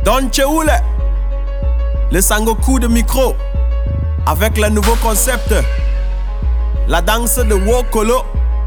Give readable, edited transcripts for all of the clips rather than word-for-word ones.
Don Cheoule, le Sangoku de micro, avec le nouveau concept, la danse de Wokolo.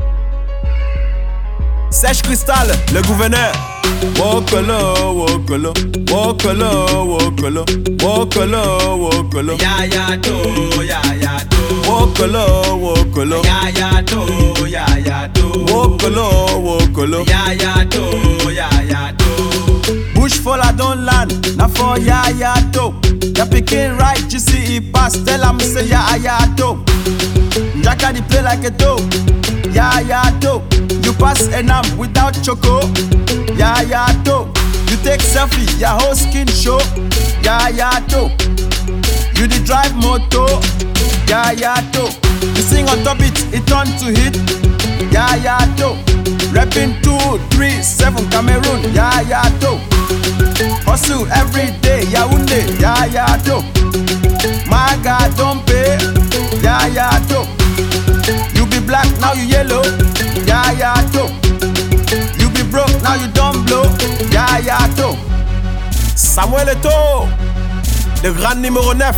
Sèche Cristal, le gouverneur. Wokolo, Wokolo, Wokolo, Wokolo, Wokolo, Wokolo. Ya ya do, ya ya do. Wokolo, Wokolo. Ya ya do, ya ya do. Wokolo, Wokolo. Ya ya do, ya ya do. Bush for la don't land, na for ya ya do. Ya picking right, you see he pass, tell him say ya ya do. Jacka the play like a do, ya ya do. You pass enam without choco, ya ya do. You take selfie, your whole skin show, ya ya do. You the drive moto, ya ya do. You sing on top it turn to hit, ya ya do. Rapping 2, 3, 7 Cameroon, ya ya do. Hustle every day, Yaoundé, ya ya do. Maga don't pay, ya ya do. You be black, now you yellow, ya ya do. You be broke, now you don't blow, ya ya do. Samuel Eto'o, le grand numéro 9.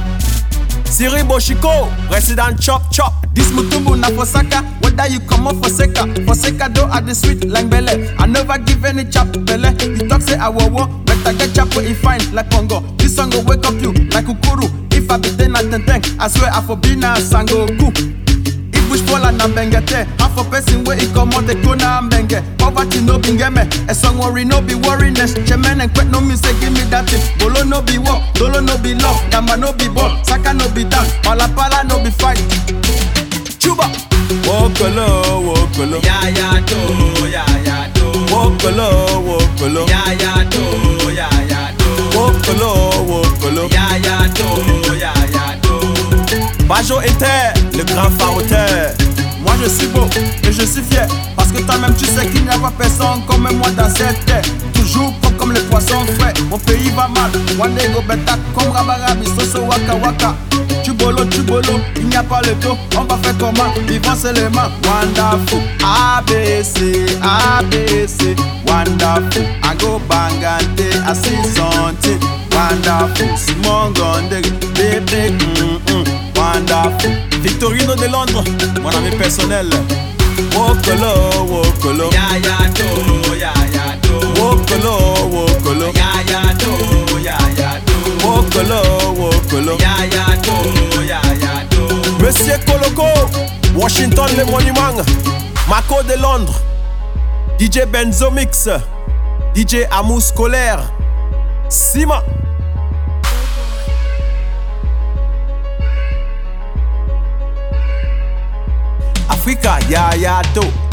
Siri Boshiko, resident chop chop. This Mutumbu na Fosaka, whether you come up for Seka do at the sweet like Bele. I never give any chap Bele. You talk say I will better get chap if fine like Pongo. This song will wake up you like Ukuru. If I be 10 at 10, I swear I for be na Sangoku. Bush fall and bengete. Half a person where he come out the corner and benge. Poverty no bingeme. A song worry no be worryness. Chemen and quit no me say give me that thing. Bolo no be war, Dolo no be love, Yama no be ball, Saka no be dance, Pala no be fight. Chuba. Wokolo, Wokolo. Ya ya do, ya ya do. Wokolo, Wokolo. Ya ya do, ya ya do. Wokolo, Wokolo. Ya ya do, ya ya do. Bajo Inter, le grand faroteur. Moi je suis beau et je suis fier. Parce que toi-même tu sais qu'il n'y a pas personne comme moi dans cette terre. Toujours propre comme les poissons frais. Mon pays va mal, one day go better. Comme Rabarabi, Soso Waka Waka. Chubolo, il n'y a pas le dos. On va faire comment? Vivant seulement. Wonderful, ABC, ABC. Wonderful, I go bangante, I see something. Wonderful, Simon Gondé, bébé, wonderful. Victorino de Londres, mon ami personnel. Wokolo, Wokolo. Ya ya do, ya ya do. Wokolo, Wokolo. Ya ya do, ya ya do. Wokolo, Wokolo. Ya ya do, ya ya do. Monsieur Koloko, Washington le monument. Mako de Londres. DJ Benzo Mix. DJ Amous Scolaire. Sima. Africa, ya ya do.